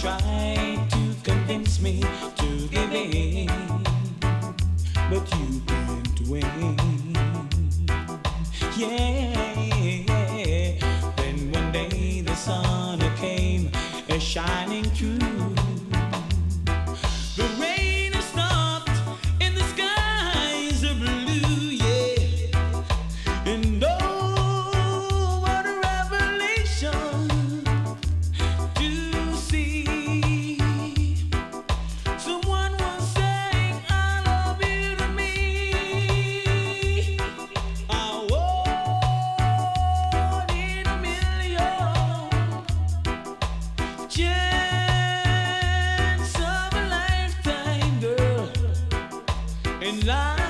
tried to convince me to give in, but you couldn't win. Yeah, then one day the sun came shining through. The rain has stopped and the skies are blue, yeah. And oh, what a revelation to see. Someone was saying, I love you to me. I want in a million chance of a lifetime, girl. And life